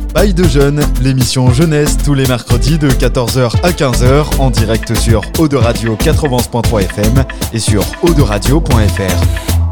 Bail de Jeunes, l'émission jeunesse tous les mercredis de 14h à 15h en direct sur Eau de Radio 91.3 FM et sur auderadio.fr.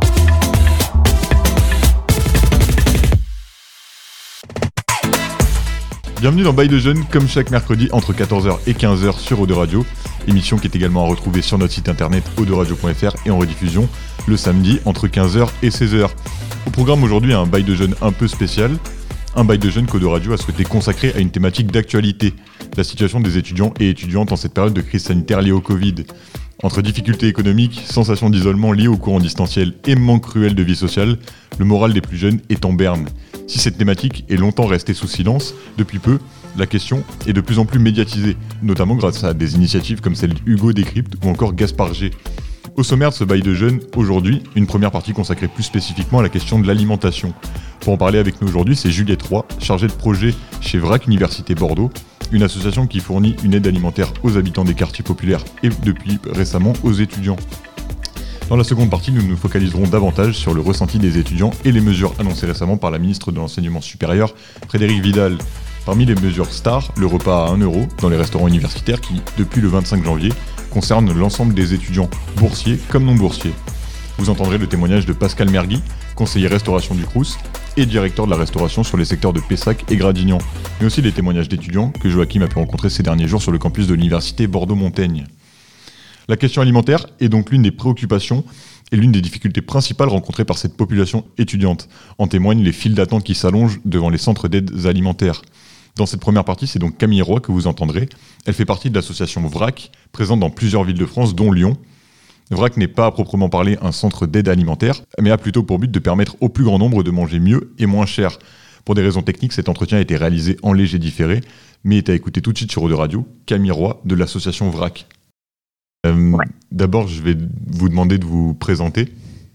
Bienvenue dans Bail de Jeunes, comme chaque mercredi entre 14h et 15h sur Eau de Radio, émission qui est également à retrouver sur notre site internet auderadio.fr et en rediffusion le samedi entre 15h et 16h. Au programme aujourd'hui, un Bail de Jeunes un peu spécial, un Bail de Jeunes qu'Eau de Radio a souhaité consacrer à une thématique d'actualité, la situation des étudiants et étudiantes en cette période de crise sanitaire liée au Covid. Entre difficultés économiques, sensations d'isolement liées au cours en distanciel et manque cruel de vie sociale, le moral des plus jeunes est en berne. Si cette thématique est longtemps restée sous silence, depuis peu, la question est de plus en plus médiatisée, notamment grâce à des initiatives comme celle d'Hugo Décrypte ou encore Gaspard G. Au sommaire de ce Bail de Jeunes, aujourd'hui, une première partie consacrée plus spécifiquement à la question de l'alimentation. Pour en parler avec nous aujourd'hui, c'est Juliette Roy, chargée de projet chez VRAC Université Bordeaux, une association qui fournit une aide alimentaire aux habitants des quartiers populaires et depuis récemment aux étudiants. Dans la seconde partie, nous nous focaliserons davantage sur le ressenti des étudiants et les mesures annoncées récemment par la ministre de l'Enseignement supérieur, Frédérique Vidal. Parmi les mesures stars, le repas à 1 € dans les restaurants universitaires qui, depuis le 25 janvier, concerne l'ensemble des étudiants, boursiers comme non boursiers. Vous entendrez le témoignage de Pascal Mergui, conseiller restauration du Crous et directeur de la restauration sur les secteurs de Pessac et Gradignan, mais aussi les témoignages d'étudiants que Joachim a pu rencontrer ces derniers jours sur le campus de l'université Bordeaux-Montaigne. La question alimentaire est donc l'une des préoccupations et l'une des difficultés principales rencontrées par cette population étudiante. En témoignent les files d'attente qui s'allongent devant les centres d'aide alimentaires. Dans cette première partie, c'est donc Camille Roy que vous entendrez. Elle fait partie de l'association VRAC, présente dans plusieurs villes de France, dont Lyon. VRAC n'est pas à proprement parler un centre d'aide alimentaire, mais a plutôt pour but de permettre au plus grand nombre de manger mieux et moins cher. Pour des raisons techniques, cet entretien a été réalisé en léger différé, mais est à écouter tout de suite sur Eau de Radio. Camille Roy de l'association VRAC. D'abord, je vais vous demander de vous présenter.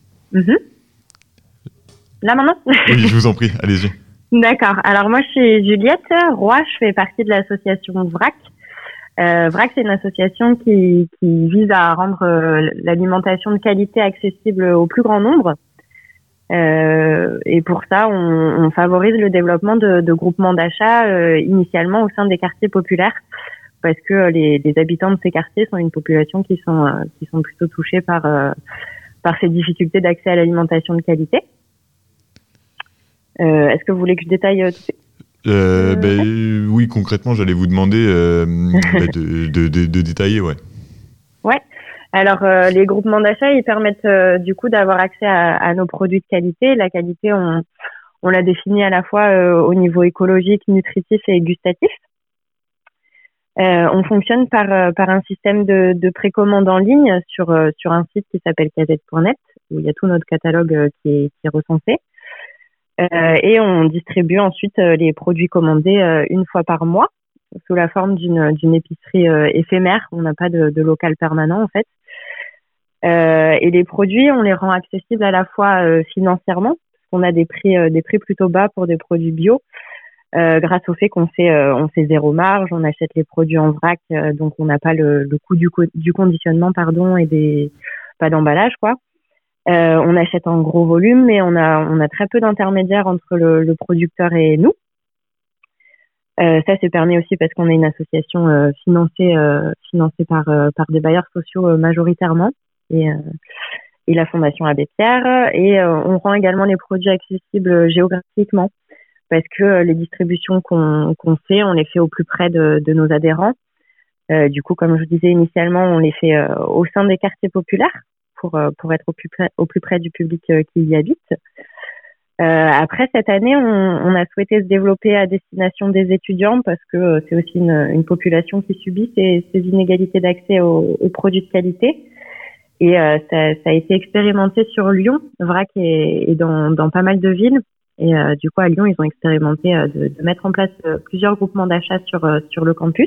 Là maintenant ? Oui, je vous en prie, allez-y. D'accord. Alors moi, je suis Juliette Roy, je fais partie de l'association VRAC. VRAC, c'est une association qui vise à rendre l'alimentation de qualité accessible au plus grand nombre. Et pour ça, on favorise le développement de groupements d'achat initialement au sein des quartiers populaires, parce que les habitants de ces quartiers sont une population qui sont plutôt touchés par ces difficultés d'accès à l'alimentation de qualité. Est-ce que vous voulez que je détaille tout ça ? Oui, concrètement, j'allais vous demander de détailler, ouais. Ouais. Alors, les groupements d'achat, ils permettent du coup d'avoir accès à nos produits de qualité. La qualité, on l'a définie à la fois au niveau écologique, nutritif et gustatif. On fonctionne par un système de précommande en ligne sur un site qui s'appelle casette.net, où il y a tout notre catalogue qui est recensé. Et on distribue ensuite les produits commandés une fois par mois sous la forme d'une épicerie éphémère. On n'a pas de local permanent en fait. Et les produits, on les rend accessibles à la fois financièrement, parce qu'on a des prix plutôt bas pour des produits bio, grâce au fait qu'on fait zéro marge, on achète les produits en vrac, donc on n'a pas le coût du conditionnement et pas d'emballage quoi. On achète en gros volume, mais on a très peu d'intermédiaires entre le producteur et nous. Ça c'est permis aussi parce qu'on est une association financée par des bailleurs sociaux majoritairement et la Fondation Abbé Pierre. Et on rend également les produits accessibles géographiquement, parce que les distributions qu'on fait, on les fait au plus près de nos adhérents. Du coup, comme je vous disais initialement, on les fait au sein des quartiers populaires pour être au plus près du public qui y habite. Après, cette année, on a souhaité se développer à destination des étudiants, parce que c'est aussi une population qui subit ces inégalités d'accès aux produits de qualité. Et ça a été expérimenté sur Lyon. VRAC est dans pas mal de villes. Et du coup, à Lyon, ils ont expérimenté de mettre en place plusieurs groupements d'achat sur le campus.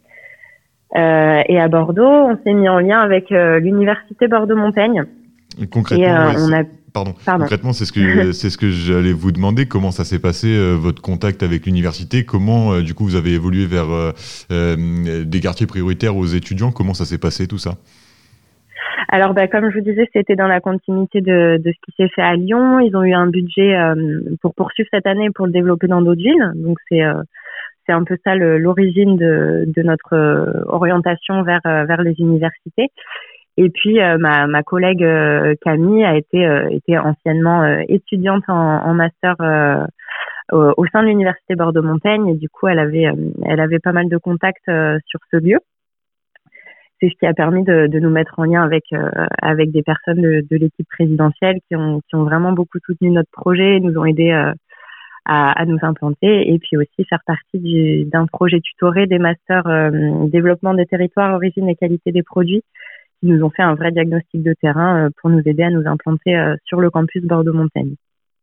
Et à Bordeaux, on s'est mis en lien avec l'université Bordeaux-Montaigne. Concrètement, concrètement, c'est ce que j'allais vous demander. Comment ça s'est passé, votre contact avec l'université ? Comment, du coup, vous avez évolué vers des quartiers prioritaires aux étudiants ? Comment ça s'est passé, tout ça ? Alors, comme je vous disais, c'était dans la continuité de ce qui s'est fait à Lyon. Ils ont eu un budget pour poursuivre cette année pour le développer dans d'autres villes. Donc, c'est un peu ça l'origine de notre orientation vers les universités. Et puis, ma collègue Camille a été anciennement étudiante en master au sein de l'université Bordeaux-Montaigne. Et du coup, elle avait pas mal de contacts sur ce lieu. C'est ce qui a permis de nous mettre en lien avec des personnes de l'équipe présidentielle qui ont vraiment beaucoup soutenu notre projet et nous ont aidés à nous implanter, et puis aussi faire partie d'un projet tutoré des masters développement des territoires, origine et qualité des produits, qui nous ont fait un vrai diagnostic de terrain pour nous aider à nous implanter sur le campus Bordeaux-Montaigne.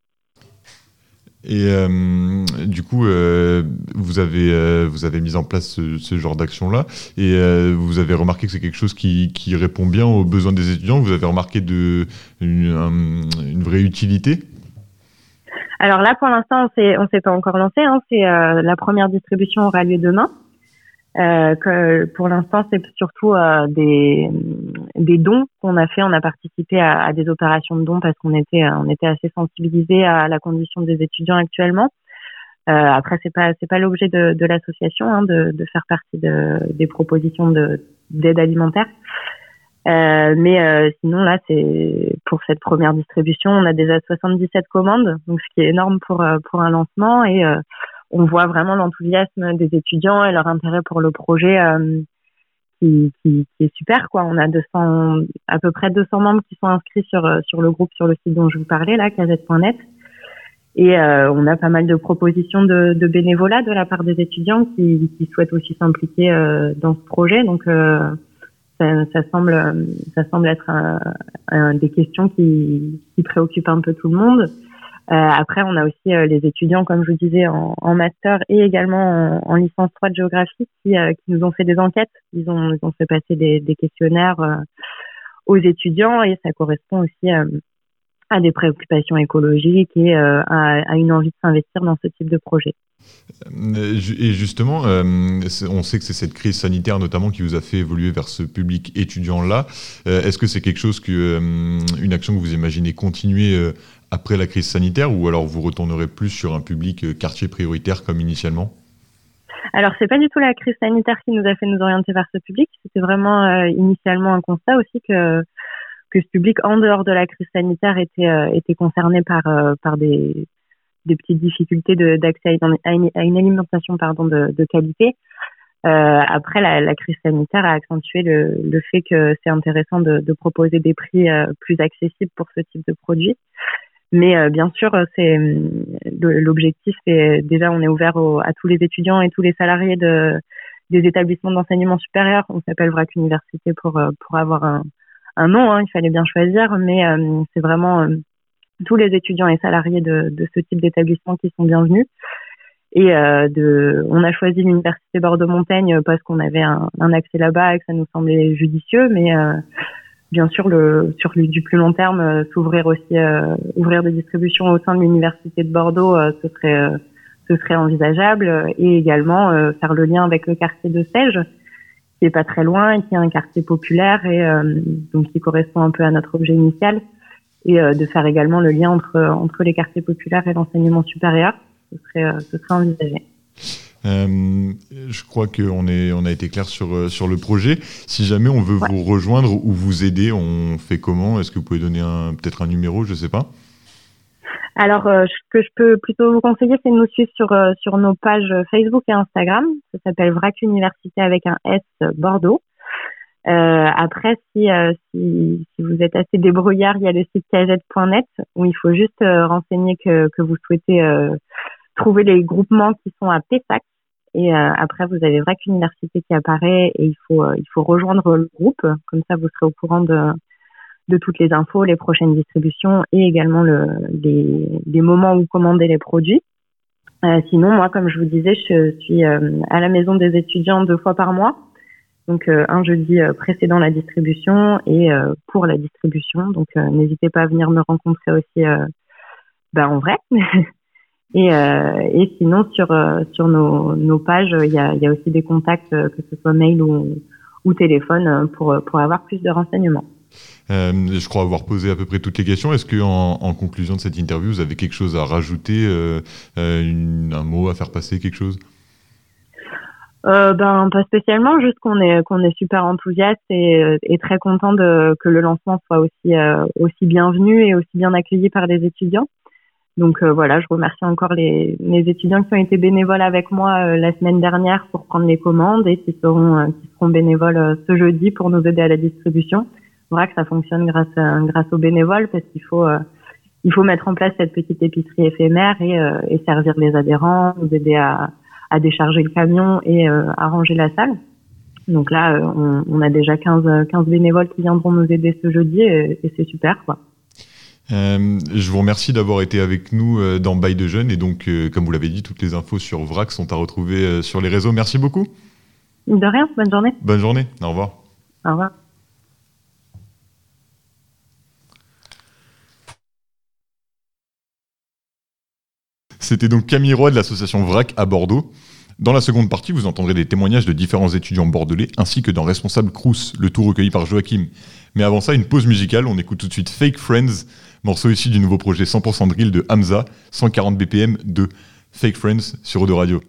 Et du coup, vous avez mis en place ce genre d'action-là, et vous avez remarqué que c'est quelque chose qui répond bien aux besoins des étudiants. Vous avez remarqué une vraie utilité? Alors là, pour l'instant, on s'est pas encore lancé. C'est la première distribution aura lieu demain. Pour l'instant, c'est surtout des dons qu'on a fait. On a participé à des opérations de dons parce qu'on était assez sensibilisés à la condition des étudiants actuellement. Après, c'est pas l'objet de l'association de faire partie des propositions d'aide alimentaire. Mais sinon là, c'est pour cette première distribution, on a déjà 77 commandes, donc ce qui est énorme pour un lancement, et on voit vraiment l'enthousiasme des étudiants et leur intérêt pour le projet qui est super, quoi. On a à peu près 200 membres qui sont inscrits sur le groupe, sur le site dont je vous parlais là, casette.net, et on a pas mal de propositions de bénévolat de la part des étudiants qui souhaitent aussi s'impliquer dans ce projet, donc ça semble être des questions qui préoccupent un peu tout le monde. Après, on a aussi les étudiants, comme je vous disais, en master et également en licence 3 de géographie qui nous ont fait des enquêtes. Ils ont fait passer des questionnaires aux étudiants, et ça correspond aussi à des préoccupations écologiques et à une envie de s'investir dans ce type de projet. Et justement, on sait que c'est cette crise sanitaire notamment qui vous a fait évoluer vers ce public étudiant-là. Est-ce que c'est quelque chose une action que vous imaginez continuer après la crise sanitaire, ou alors vous retournerez plus sur un public quartier prioritaire comme initialement? Alors, c'est pas du tout la crise sanitaire qui nous a fait nous orienter vers ce public. C'était vraiment initialement un constat aussi que ce public, en dehors de la crise sanitaire, était concerné par des petites difficultés d'accès à une alimentation de qualité. Après, la crise sanitaire a accentué le fait que c'est intéressant de proposer des prix plus accessibles pour ce type de produit. Mais bien sûr, l'objectif, c'est déjà, on est ouvert à tous les étudiants et tous les salariés des établissements d'enseignement supérieur. On s'appelle VRAC Université pour avoir un nom, il fallait bien choisir, mais c'est vraiment tous les étudiants et salariés de ce type d'établissement qui sont bienvenus. Et on a choisi l'université Bordeaux-Montaigne parce qu'on avait un accès là-bas et que ça nous semblait judicieux, mais bien sûr, sur du plus long terme, s'ouvrir aussi, ouvrir des distributions au sein de l'université de Bordeaux, ce serait envisageable, et également faire le lien avec le quartier de Sège, qui est pas très loin et qui est un quartier populaire, et donc qui correspond un peu à notre objet initial, et de faire également le lien entre les quartiers populaires et l'enseignement supérieur. Ce serait envisagé. Je crois qu'on a été clair sur le projet. Si jamais on veut vous rejoindre ou vous aider, on fait comment? Est-ce que vous pouvez donner peut-être un numéro, je sais pas? Alors, ce que je peux plutôt vous conseiller, c'est de nous suivre sur nos pages Facebook et Instagram. Ça s'appelle VRAC Université avec un S Bordeaux. Après, si vous êtes assez débrouillard, il y a le site casette.net où il faut juste renseigner que vous souhaitez trouver les groupements qui sont à Pessac, et après vous avez VRAC Université qui apparaît, et il faut rejoindre le groupe, comme ça vous serez au courant de toutes les infos, les prochaines distributions, et également les moments où commander les produits. Sinon, moi, comme je vous disais, je suis à la maison des étudiants 2 fois par mois, donc un jeudi précédent la distribution et pour la distribution, donc n'hésitez pas à venir me rencontrer aussi en vrai. Et sinon sur nos pages, il y a aussi des contacts, que ce soit mail ou téléphone, pour avoir plus de renseignements. Je crois avoir posé à peu près toutes les questions. Est-ce qu'en conclusion de cette interview, vous avez quelque chose à rajouter, un mot à faire passer, quelque chose ? Pas spécialement, juste qu'on est super enthousiaste et très content que le lancement soit aussi bienvenu et aussi bien accueilli par les étudiants. Donc voilà, je remercie encore mes étudiants qui ont été bénévoles avec moi la semaine dernière pour prendre les commandes et qui seront bénévoles ce jeudi pour nous aider à la distribution. Voilà que ça fonctionne grâce aux bénévoles parce qu'il faut mettre en place cette petite épicerie éphémère et servir les adhérents, nous aider à décharger le camion et à ranger la salle. Donc là, on a déjà 15 bénévoles qui viendront nous aider ce jeudi et c'est super, quoi. Je vous remercie d'avoir été avec nous dans Bail de Jeunes et donc, comme vous l'avez dit, toutes les infos sur VRAC sont à retrouver sur les réseaux. Merci beaucoup. De rien, bonne journée. Bonne journée, au revoir. Au revoir. C'était donc Camille Roy de l'association VRAC à Bordeaux. Dans la seconde partie, vous entendrez des témoignages de différents étudiants bordelais ainsi que d'un responsable Crous, le tout recueilli par Joachim. Mais avant ça, une pause musicale, on écoute tout de suite Fake Friends, morceau issu du nouveau projet 100% drill de Hamza, 140 BPM de Fake Friends sur Eau de Radio.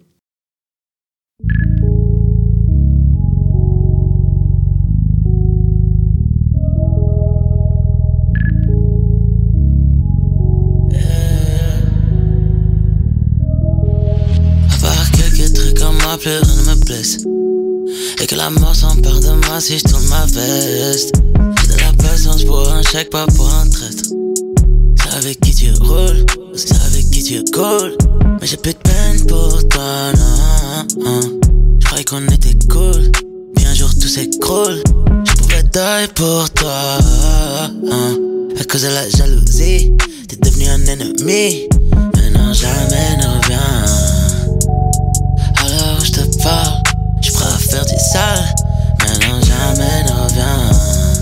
Plus rien ne me blesse et que la mort s'empare de moi si je tourne ma veste. J'ai de la patience pour un chèque, pas pour un traître. C'est avec qui tu roules, c'est avec qui tu coules. Mais j'ai plus de peine pour toi, non. Je croyais qu'on était cool, puis un jour tout s'écroule. Je pouvais die pour toi, à cause de la jalousie. T'es devenu un ennemi, maintenant jamais ne reviens. Alors je te parle, j'suis prêt à faire du sale, mais non jamais ne reviens.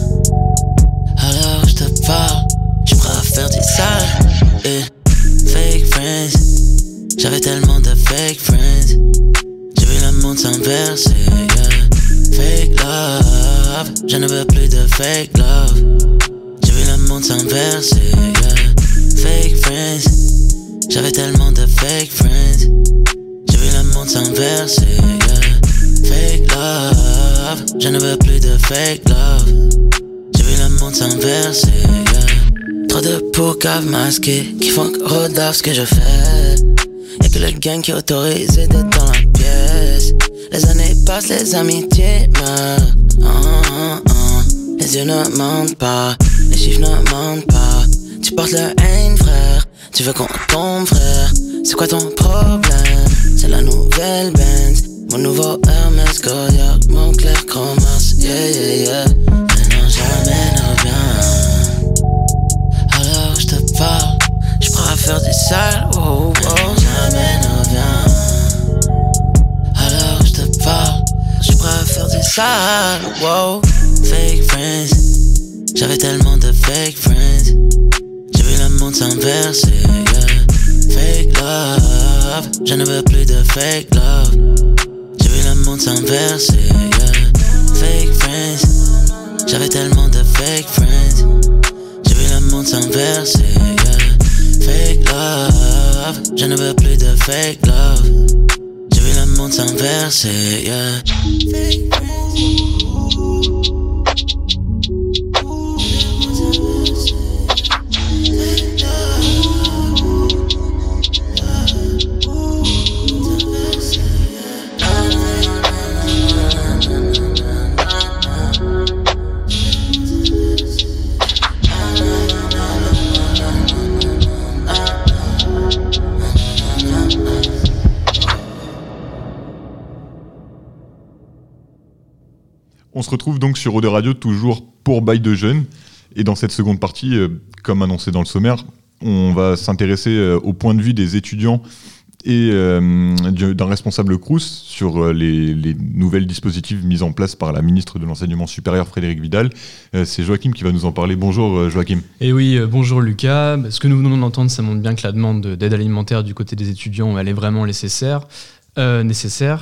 Alors je te parle, j'suis prêt à faire du sale. Et fake friends, j'avais tellement de fake friends. J'ai vu le monde s'inverser, yeah. Fake love, je ne veux plus de fake love. J'ai vu le monde s'inverser, yeah. Fake friends, j'avais tellement de fake friends. Le monde s'inverser, yeah. Fake love, je ne veux plus de fake love. J'ai vu le monde s'inverser, yeah. Trop de poucaves masqués qui font rodave ce que je fais. Y'a que le gang qui est autorisé d'être dans la pièce. Les années passent, les amitiés meurent. Les yeux ne mentent pas, les chiffres ne mentent pas. Tu portes le haine, frère, tu veux qu'on tombe, frère. C'est quoi ton problème? C'est la nouvelle Benz, mon nouveau Hermès Kodiak, mon clair Chromas, yeah, yeah, yeah. Mais non, jamais ne reviens. Alors je te parle, je prends à faire du sale, oh, oh. Mais non, jamais ne reviens. Alors je te parle, je prends à faire du sale, wow. Fake friends, j'avais tellement de fake friends. J'ai vu le monde s'inverser, yeah. Fake love, je ne veux plus de fake love. J'ai vu le monde s'inverser, yeah. Fake friends, j'avais tellement de fake friends. J'ai vu le monde s'inverser, yeah. Fake love, je ne veux plus de fake love. J'ai vu le monde s'inverser, yeah. Fake friends. On se retrouve donc sur Eau de Radio, toujours pour Bail de Jeunes. Et dans cette seconde partie, comme annoncé dans le sommaire, on va s'intéresser au point de vue des étudiants et d'un responsable Crous sur les nouvelles dispositifs mis en place par la ministre de l'Enseignement supérieur Frédérique Vidal. C'est Joachim qui va nous en parler. Bonjour Joachim. Et oui, bonjour Lucas. Ce que nous venons d'entendre, ça montre bien que la demande d'aide alimentaire du côté des étudiants, elle est vraiment nécessaire.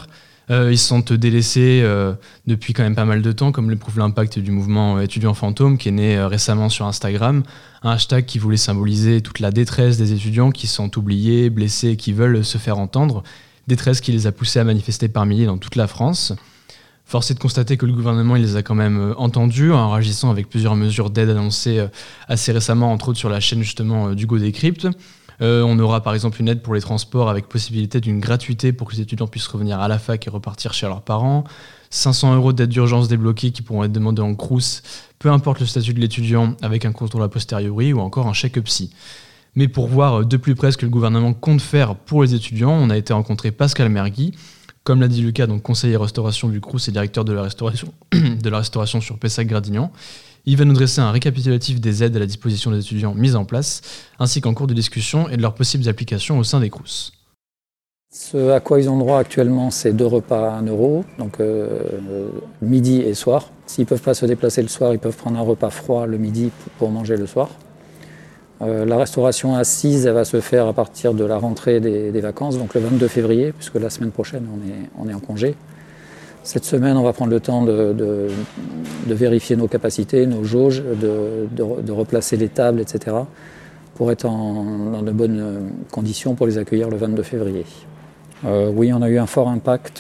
Ils se sentent délaissés depuis quand même pas mal de temps, comme le prouve l'impact du mouvement étudiant fantôme qui est né récemment sur Instagram, un hashtag qui voulait symboliser toute la détresse des étudiants qui se sentent oubliés, blessés et qui veulent se faire entendre, détresse qui les a poussés à manifester par milliers dans toute la France. Force est de constater que le gouvernement il les a quand même entendus en réagissant avec plusieurs mesures d'aide annoncées assez récemment, entre autres sur la chaîne justement d'Hugo Décrypte. On aura par exemple une aide pour les transports avec possibilité d'une gratuité pour que les étudiants puissent revenir à la fac et repartir chez leurs parents. 500 € d'aide d'urgence débloquée qui pourront être demandés en crous, peu importe le statut de l'étudiant, avec un contrôle a posteriori ou encore un chèque psy. Mais pour voir de plus près ce que le gouvernement compte faire pour les étudiants, on a été rencontrer Pascal Mergui, comme l'a dit Lucas, donc conseiller restauration du crous et directeur de la restauration sur Pessac-Gradignan. Il va nous dresser un récapitulatif des aides à la disposition des étudiants mises en place, ainsi qu'en cours de discussion et de leurs possibles applications au sein des crous. Ce à quoi ils ont droit actuellement, c'est 2 repas à 1 €, donc midi et soir. S'ils ne peuvent pas se déplacer le soir, ils peuvent prendre un repas froid le midi pour manger le soir. La restauration assise, elle va se faire à partir de la rentrée des vacances, donc le 22 février, puisque la semaine prochaine, on est en congé. Cette semaine, on va prendre le temps de vérifier nos capacités, nos jauges, de replacer les tables, etc., pour être dans de bonnes conditions pour les accueillir le 22 février. Oui, on a eu un fort impact.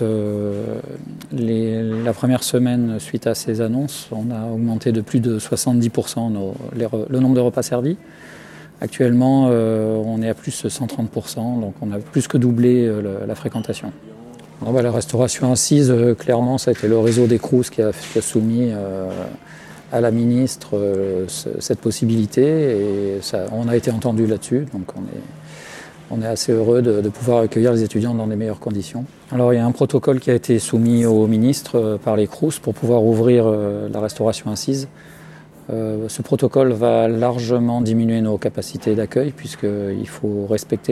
La première semaine, suite à ces annonces, on a augmenté de plus de 70% le nombre de repas servis. Actuellement, on est à plus de 130%, donc on a plus que doublé la fréquentation. La restauration assise, clairement, ça a été le réseau des crous qui a soumis à la ministre cette possibilité et on a été entendu là-dessus, donc on est assez heureux de pouvoir accueillir les étudiants dans des meilleures conditions. Alors il y a un protocole qui a été soumis au ministre par les crous pour pouvoir ouvrir la restauration assise. Ce protocole va largement diminuer nos capacités d'accueil puisqu'il faut respecter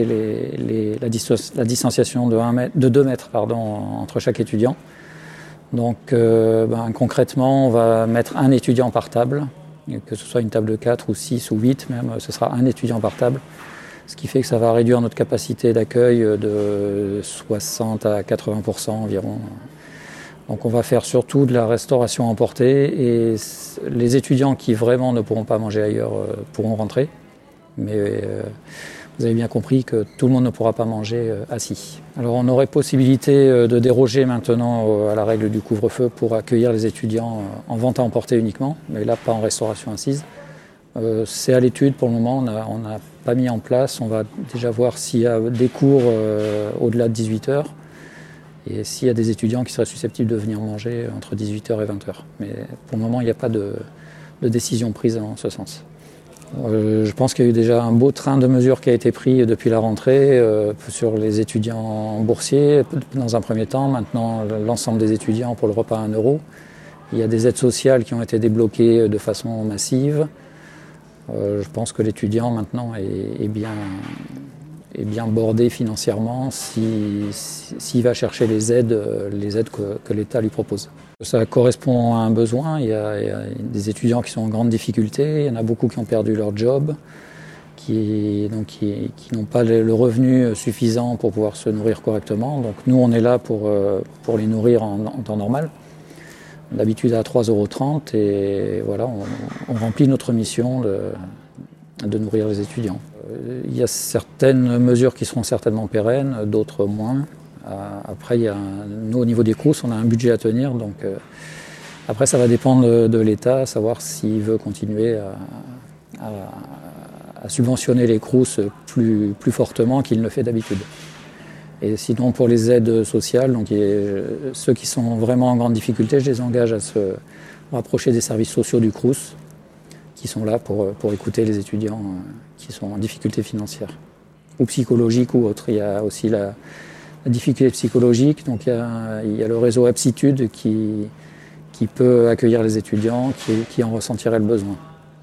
la distanciation de 2 mètres entre chaque étudiant. Donc concrètement, on va mettre un étudiant par table, que ce soit une table de 4 ou 6 ou 8 même, ce sera un étudiant par table. Ce qui fait que ça va réduire notre capacité d'accueil de 60 à 80% environ. Donc on va faire surtout de la restauration emportée et les étudiants qui vraiment ne pourront pas manger ailleurs pourront rentrer. Mais vous avez bien compris que tout le monde ne pourra pas manger assis. Alors on aurait possibilité de déroger maintenant à la règle du couvre-feu pour accueillir les étudiants en vente à emporter uniquement, mais là pas en restauration assise. C'est à l'étude pour le moment, on n'a pas mis en place. On va déjà voir s'il y a des cours au-delà de 18h. Et s'il y a des étudiants qui seraient susceptibles de venir manger entre 18h et 20h. Mais pour le moment, il n'y a pas de décision prise en ce sens. Je pense qu'il y a eu déjà un beau train de mesures qui a été pris depuis la rentrée sur les étudiants boursiers, dans un premier temps. Maintenant, l'ensemble des étudiants pour le repas à 1 €. Il y a des aides sociales qui ont été débloquées de façon massive. Je pense que l'étudiant maintenant est bien bordé financièrement s'il va chercher les aides que l'État lui propose. Ça correspond à un besoin. Il y a des étudiants qui sont en grande difficulté, il y en a beaucoup qui ont perdu leur job, qui n'ont pas le revenu suffisant pour pouvoir se nourrir correctement. Donc nous, on est là pour les nourrir en temps normal. D'habitude à 3,30 € et voilà, on remplit notre mission de nourrir les étudiants. Il y a certaines mesures qui seront certainement pérennes, d'autres moins. Après, nous, au niveau des crous, on a un budget à tenir. Donc, après, ça va dépendre de l'État, savoir s'il veut continuer à subventionner les crous plus fortement qu'il ne le fait d'habitude. Et sinon, pour les aides sociales, donc, ceux qui sont vraiment en grande difficulté, je les engage à se rapprocher des services sociaux du crous, qui sont là pour écouter les étudiants qui sont en difficulté financière, ou psychologique ou autre. Il y a aussi la difficulté psychologique, donc il y a le réseau Aptitude qui peut accueillir les étudiants qui en ressentiraient le besoin.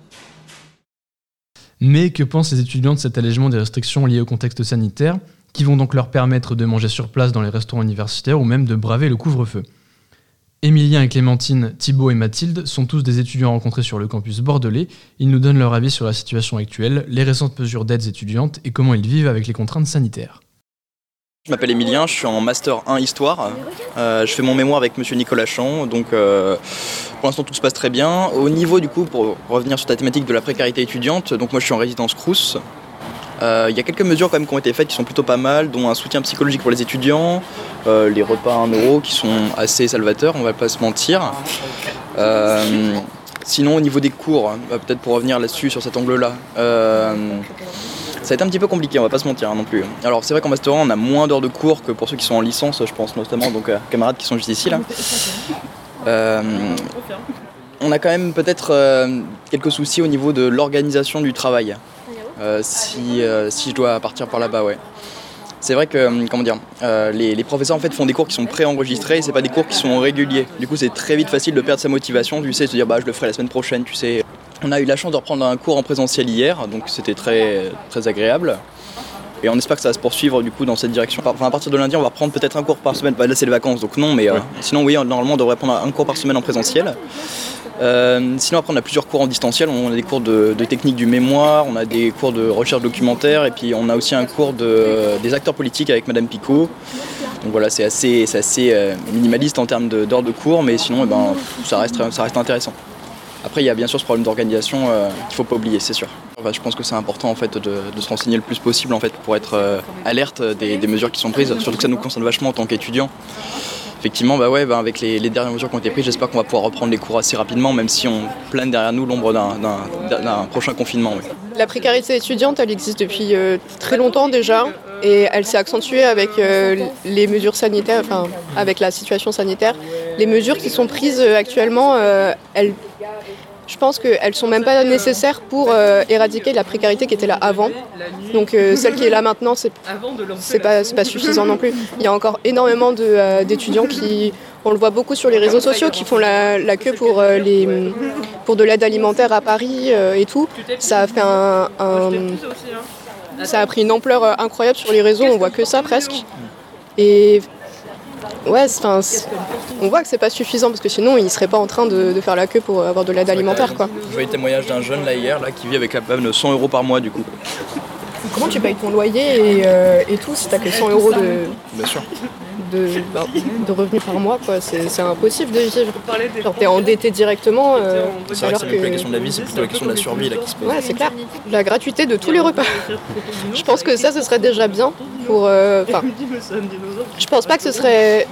Mais que pensent les étudiants de cet allègement des restrictions liées au contexte sanitaire, qui vont donc leur permettre de manger sur place dans les restaurants universitaires ou même de braver le couvre-feu? Émilien et Clémentine, Thibaut et Mathilde sont tous des étudiants rencontrés sur le campus bordelais. Ils nous donnent leur avis sur la situation actuelle, les récentes mesures d'aides étudiantes et comment ils vivent avec les contraintes sanitaires. Je m'appelle Emilien, je suis en Master 1 Histoire. Je fais mon mémoire avec monsieur Nicolas Champ, donc pour l'instant tout se passe très bien. Au niveau du coup, pour revenir sur ta thématique de la précarité étudiante, donc moi je suis en résidence Crous. Il y a quelques mesures quand même qui ont été faites qui sont plutôt pas mal, dont un soutien psychologique pour les étudiants, les repas à 1 € qui sont assez salvateurs, on va pas se mentir. Sinon au niveau des cours, peut-être pour revenir là-dessus sur cet angle-là, ça a été un petit peu compliqué, on va pas se mentir non plus. Alors c'est vrai qu'en Master 1 on a moins d'heures de cours que pour ceux qui sont en licence, je pense notamment donc camarades qui sont juste ici là. On a quand même peut-être quelques soucis au niveau de l'organisation du travail. Si je dois partir par là-bas, ouais. C'est vrai que, les professeurs en fait font des cours qui sont préenregistrés et c'est pas des cours qui sont réguliers. Du coup, c'est très vite facile de perdre sa motivation, tu sais, de se dire je le ferai la semaine prochaine, tu sais. On a eu la chance de reprendre un cours en présentiel hier, donc c'était très, très agréable. Et on espère que ça va se poursuivre du coup dans cette direction. Enfin, à partir de lundi, on va reprendre peut-être un cours par semaine. Là, c'est les vacances, donc non, mais sinon, oui, normalement, on devrait prendre un cours par semaine en présentiel. Sinon, après, on a plusieurs cours en distanciel. On a des cours de technique du mémoire, on a des cours de recherche documentaire, et puis on a aussi un cours des acteurs politiques avec Madame Picot. Donc voilà, c'est assez minimaliste en termes d'heures de cours, mais sinon, ça reste intéressant. Après, il y a bien sûr ce problème d'organisation qu'il ne faut pas oublier, c'est sûr. Je pense que c'est important en fait, de se renseigner le plus possible en fait, pour être alerte des mesures qui sont prises, surtout que ça nous concerne vachement en tant qu'étudiants. Effectivement, avec les dernières mesures qui ont été prises, j'espère qu'on va pouvoir reprendre les cours assez rapidement, même si on plane derrière nous l'ombre d'un prochain confinement. Oui. La précarité étudiante, elle existe depuis très longtemps déjà, et elle s'est accentuée avec les mesures sanitaires, enfin avec la situation sanitaire. Les mesures qui sont prises actuellement, je pense qu'elles ne sont même pas nécessaires pour éradiquer la précarité qui était là avant. Donc celle qui est là maintenant, c'est pas suffisant non plus. Il y a encore énormément d'étudiants on le voit beaucoup sur les réseaux sociaux, qui font la queue pour de l'aide alimentaire à Paris et tout. Ça a fait ça a pris une ampleur incroyable sur les réseaux, on voit que ça presque. Et ouais, on voit que c'est pas suffisant parce que sinon ils seraient pas en train de faire la queue pour avoir de l'aide alimentaire, quoi. Je voyais le témoignage d'un jeune là hier qui vit avec la peine de 100 € par mois du coup. Comment tu payes ton loyer et tout si t'as que 100 € Bien sûr. de revenus par mois, quoi. C'est impossible de vivre. Genre t'es endetté directement. C'est vrai que c'est même plus la question de la vie, c'est plutôt la question de la survie là qui se pose. Ouais, c'est clair. La gratuité de tous les repas. Je pense que ça, ce serait déjà bien pour. Je pense pas que ce serait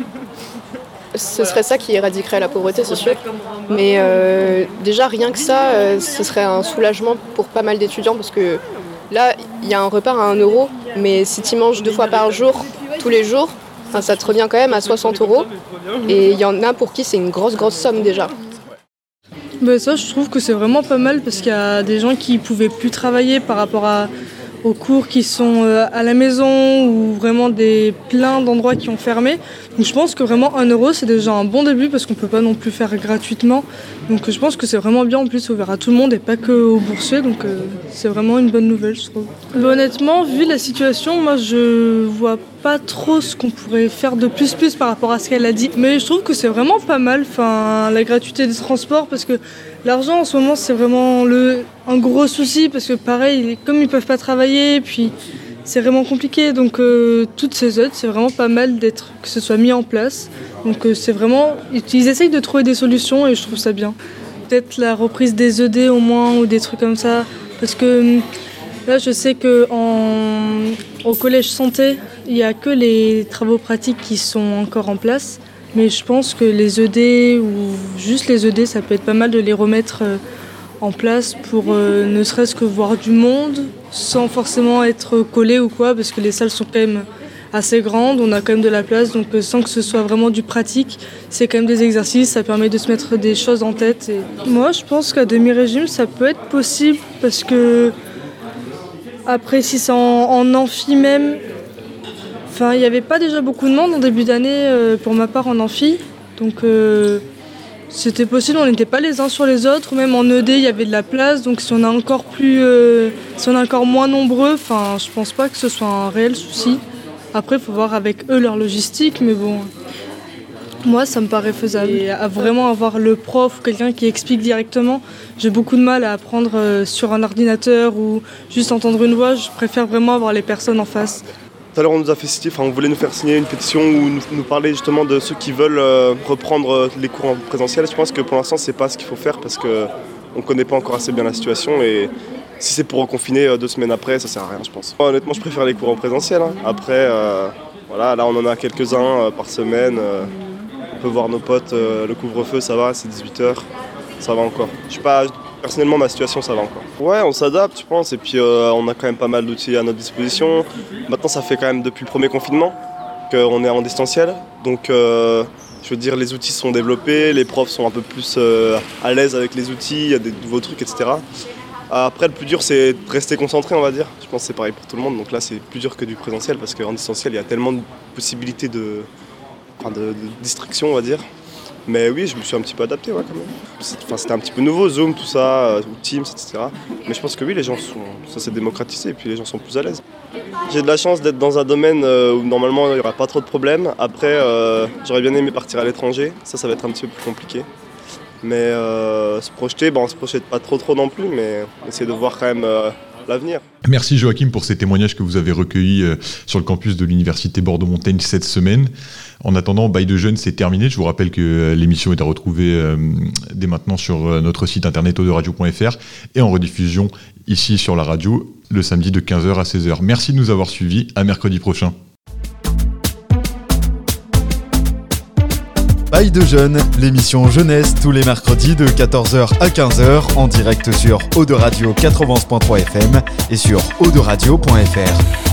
ça qui éradiquerait la pauvreté, c'est sûr. Mais déjà, rien que ça, ce serait un soulagement pour pas mal d'étudiants parce que là, il y a un repas à 1 €, mais si tu manges 2 fois par jour, tous les jours, ça te revient quand même à 60 €. Et il y en a pour qui c'est une grosse somme déjà. Ça, je trouve que c'est vraiment pas mal parce qu'il y a des gens qui pouvaient plus travailler par rapport aux cours qui sont à la maison ou vraiment plein d'endroits qui ont fermé. Donc je pense que vraiment 1 € c'est déjà un bon début parce qu'on peut pas non plus faire gratuitement. Donc je pense que c'est vraiment bien, en plus ouvert à tout le monde et pas que aux boursiers, donc c'est vraiment une bonne nouvelle, je trouve. Honnêtement, vu la situation, moi je vois pas trop ce qu'on pourrait faire de plus par rapport à ce qu'elle a dit. Mais je trouve que c'est vraiment pas mal, la gratuité des transports, parce que l'argent en ce moment c'est vraiment un gros souci, parce que pareil, comme ils peuvent pas travailler, puis c'est vraiment compliqué, donc toutes ces aides, c'est vraiment pas mal que ce soit mis en place. Donc c'est vraiment, ils essayent de trouver des solutions et je trouve ça bien. Peut-être la reprise des ED au moins, ou des trucs comme ça, parce que là je sais qu'au collège santé, il n'y a que les travaux pratiques qui sont encore en place, mais je pense que les ED ou juste les ED, ça peut être pas mal de les remettre en place pour ne serait-ce que voir du monde sans forcément être collé ou quoi, parce que les salles sont quand même assez grandes, on a quand même de la place, donc sans que ce soit vraiment du pratique, c'est quand même des exercices, ça permet de se mettre des choses en tête. Et moi je pense qu'à demi-régime ça peut être possible, parce que après si c'est en amphi même, il n'y avait pas déjà beaucoup de monde en début d'année pour ma part en amphi, donc c'était possible, on n'était pas les uns sur les autres, ou même en ED il y avait de la place, donc si on est encore moins nombreux, je pense pas que ce soit un réel souci. Après il faut voir avec eux leur logistique, mais bon, moi ça me paraît faisable. Et à vraiment avoir le prof ou quelqu'un qui explique directement, j'ai beaucoup de mal à apprendre sur un ordinateur ou juste entendre une voix, je préfère vraiment avoir les personnes en face. Tout à l'heure, on voulait nous faire signer une pétition où nous parler justement de ceux qui veulent reprendre les cours en présentiel. Je pense que pour l'instant, c'est pas ce qu'il faut faire parce qu'on ne connaît pas encore assez bien la situation et si c'est pour reconfiner 2 semaines après, ça sert à rien, je pense. Honnêtement, je préfère les cours en présentiel. Après, voilà, là, on en a quelques-uns par semaine. On peut voir nos potes, le couvre-feu, ça va, c'est 18h, ça va encore. Personnellement, ma situation, ça va encore. Ouais, on s'adapte, je pense, et puis on a quand même pas mal d'outils à notre disposition. Maintenant, ça fait quand même depuis le premier confinement qu'on est en distanciel. Donc, je veux dire, les outils sont développés, les profs sont un peu plus à l'aise avec les outils, il y a des nouveaux trucs, etc. Après, le plus dur, c'est de rester concentré, on va dire. Je pense que c'est pareil pour tout le monde. Donc là, c'est plus dur que du présentiel parce qu'en distanciel, il y a tellement de possibilités de distraction, on va dire. Mais oui, je me suis un petit peu adapté, ouais, quand même. C'était un petit peu nouveau, Zoom, tout ça, ou Teams, etc. Mais je pense que oui, ça s'est démocratisé et puis les gens sont plus à l'aise. J'ai de la chance d'être dans un domaine où normalement il n'y aura pas trop de problèmes. Après, j'aurais bien aimé partir à l'étranger. Ça va être un petit peu plus compliqué. Mais se projeter, on se projette pas trop non plus, mais essayer de voir quand même l'avenir. Merci Joachim pour ces témoignages que vous avez recueillis sur le campus de l'Université Bordeaux-Montaigne cette semaine. En attendant, Bail de Jeunes, c'est terminé. Je vous rappelle que l'émission est à retrouver dès maintenant sur notre site internet audoradio.fr et en rediffusion ici sur la radio le samedi de 15h à 16h. Merci de nous avoir suivis. À mercredi prochain. Bail de Jeunes, l'émission jeunesse tous les mercredis de 14h à 15h en direct sur Eau de Radio 91.3 FM et sur audoradio.fr.